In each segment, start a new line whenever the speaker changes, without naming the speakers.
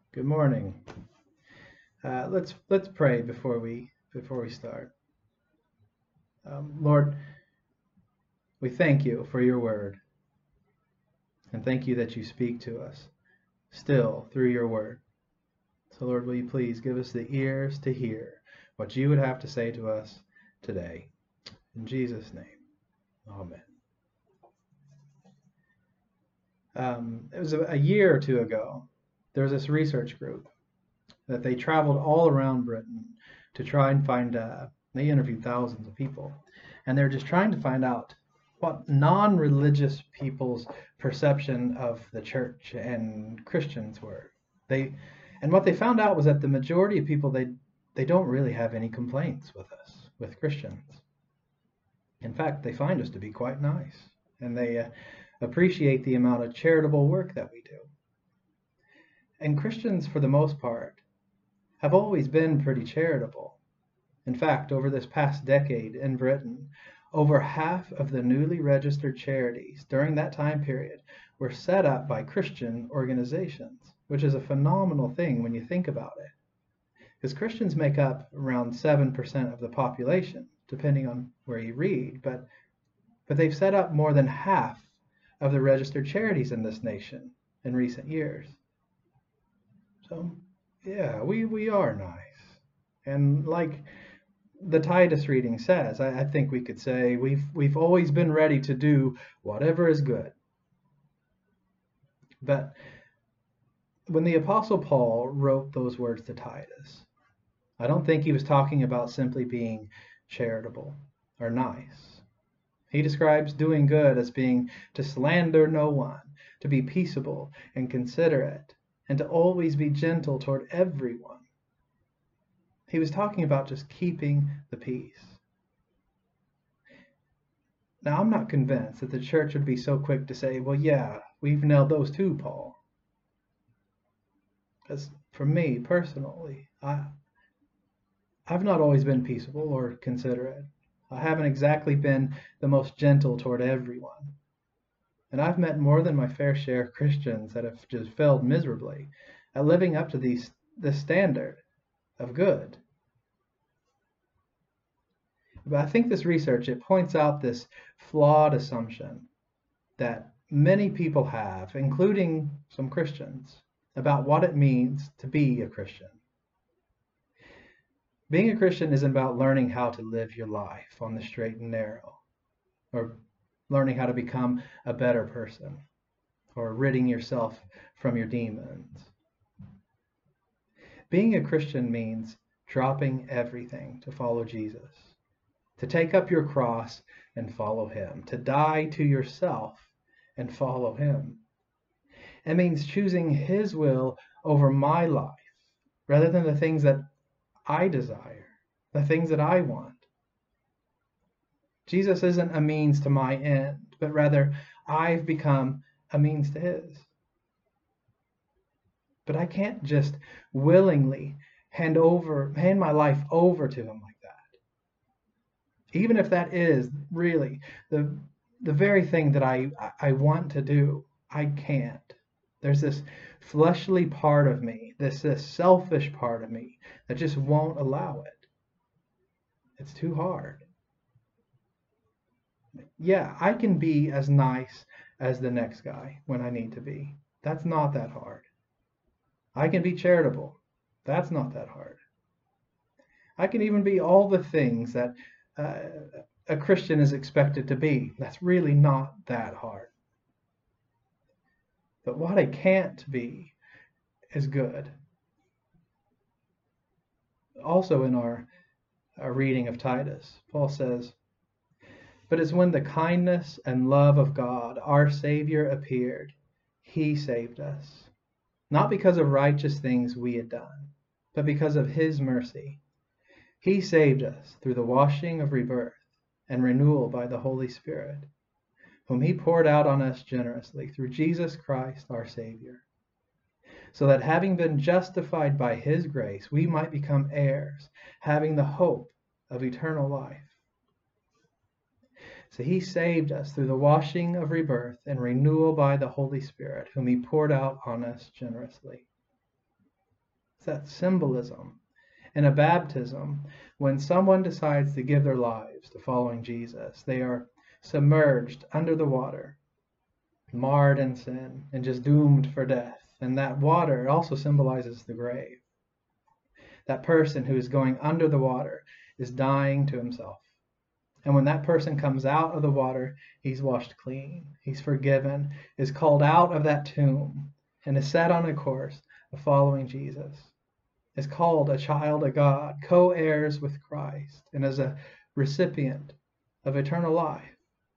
Good morning. Let's pray before we start. Lord, we thank you for your word, and thank you that you speak to us still through your word. So, Lord, will you please give us the ears to hear what you would have to say to us today? In Jesus' name, Amen. It was a year or two ago. There was this research group that they traveled all around Britain to try and find. They interviewed thousands of people, and they're just trying to find out what non-religious people's perception of the church and Christians were. They and what they found out was that the majority of people they don't really have any complaints with us, with Christians. In fact, they find us to be quite nice, and they appreciate the amount of charitable work that we do. And Christians, for the most part, have always been pretty charitable. In fact, over this past decade in Britain, over half of the newly registered charities during that time period were set up by Christian organizations, which is a phenomenal thing when you think about it. Because Christians make up around 7% of the population, depending on where you read, but they've set up more than half of the registered charities in this nation in recent years. So, yeah, we are nice. And like the Titus reading says, I think we could say we've always been ready to do whatever is good. But when the Apostle Paul wrote those words to Titus, I don't think he was talking about simply being charitable or nice. He describes doing good as being to slander no one, to be peaceable and considerate, and to always be gentle toward everyone. He was talking about just keeping the peace. Now, I'm not convinced that the church would be so quick to say, well, yeah, we've nailed those too, Paul. Because for me, personally, I've not always been peaceable or considerate. I haven't exactly been the most gentle toward everyone. And I've met more than my fair share of Christians that have just failed miserably at living up to this standard of good. But I think this research, it points out this flawed assumption that many people have, including some Christians, about what it means to be a Christian. Being a Christian isn't about learning how to live your life on the straight and narrow, or learning how to become a better person, or ridding yourself from your demons. Being a Christian means dropping everything to follow Jesus, to take up your cross and follow him, to die to yourself and follow him. It means choosing his will over my life rather than the things that I desire, the things that I want. Jesus isn't a means to my end, but rather I've become a means to his. But I can't just willingly hand my life over to him like that. Even if that is really the very thing that I want to do, I can't. There's this fleshly part of me, this selfish part of me that just won't allow it. It's too hard. Yeah, I can be as nice as the next guy when I need to be. That's not that hard. I can be charitable. That's not that hard. I can even be all the things that a Christian is expected to be. That's really not that hard. But what I can't be is good. Also in our reading of Titus, Paul says, but it's when the kindness and love of God, our Savior, appeared, he saved us. Not because of righteous things we had done, but because of his mercy. He saved us through the washing of rebirth and renewal by the Holy Spirit, whom he poured out on us generously through Jesus Christ our Savior, so that having been justified by his grace, we might become heirs, having the hope of eternal life. So he saved us through the washing of rebirth and renewal by the Holy Spirit, whom he poured out on us generously. that symbolism. In a baptism, when someone decides to give their lives to following Jesus, they are submerged under the water, marred in sin, and just doomed for death. And that water also symbolizes the grave. That person who is going under the water is dying to himself. And when that person comes out of the water, he's washed clean, he's forgiven, is called out of that tomb, and is set on a course of following Jesus, is called a child of God, co-heirs with Christ, and as a recipient of eternal life.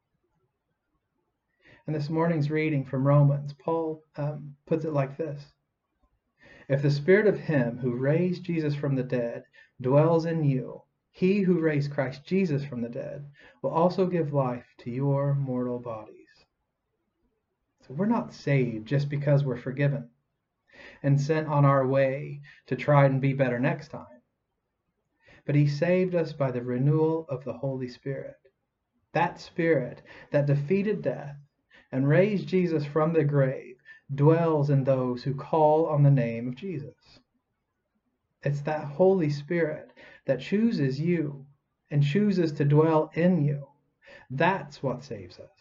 In this morning's reading from Romans, Paul puts it like this: if the spirit of him who raised Jesus from the dead dwells in you, he who raised Christ Jesus from the dead will also give life to your mortal bodies. So we're not saved just because we're forgiven and sent on our way to try and be better next time. But he saved us by the renewal of the Holy Spirit. That Spirit that defeated death and raised Jesus from the grave dwells in those who call on the name of Jesus. It's that Holy Spirit that chooses you and chooses to dwell in you. That's what saves us.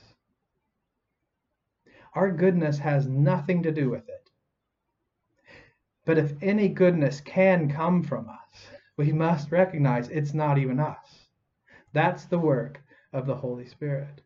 Our goodness has nothing to do with it. But if any goodness can come from us, we must recognize it's not even us. That's the work of the Holy Spirit.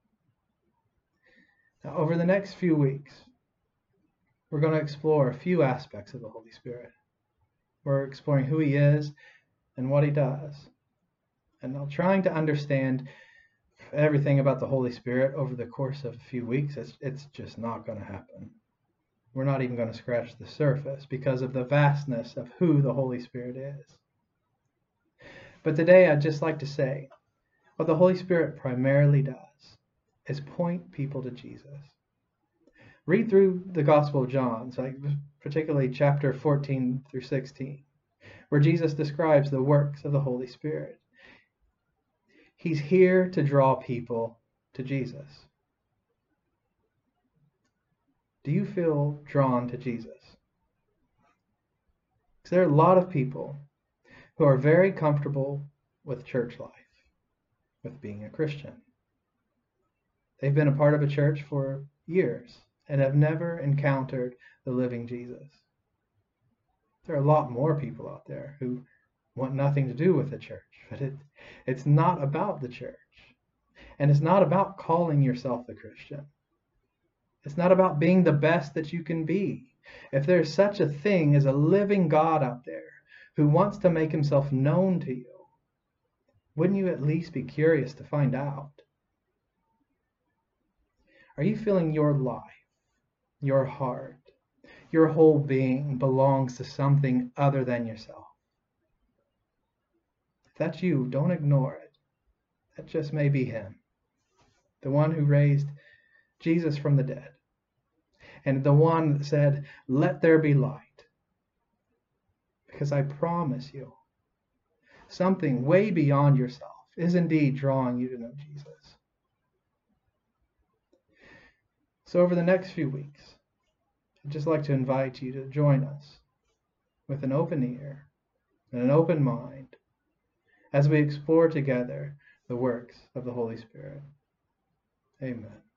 Now, over the next few weeks, we're going to explore a few aspects of the Holy Spirit. We're exploring who he is and what he does. And I'm trying to understand everything about the Holy Spirit over the course of a few weeks. It's just not going to happen. We're not even going to scratch the surface because of the vastness of who the Holy Spirit is. But today I'd just like to say what the Holy Spirit primarily does is point people to Jesus. Read through the Gospel of John, so particularly chapter 14 through 16, where Jesus describes the works of the Holy Spirit. He's here to draw people to Jesus. Do you feel drawn to Jesus? Because there are a lot of people who are very comfortable with church life, with being a Christian. They've been a part of a church for years and have never encountered the living Jesus. There are a lot more people out there who want nothing to do with the church, but it's not about the church. And it's not about calling yourself a Christian. It's not about being the best that you can be. If there's such a thing as a living God out there who wants to make himself known to you, wouldn't you at least be curious to find out? Are you feeling your life, your heart, your whole being belongs to something other than yourself? If that's you, don't ignore it. That just may be him, the one who raised Jesus from the dead, and the one that said, "Let there be light." Because I promise you, something way beyond yourself is indeed drawing you to know Jesus. So over the next few weeks, I'd just like to invite you to join us with an open ear and an open mind as we explore together the works of the Holy Spirit. Amen.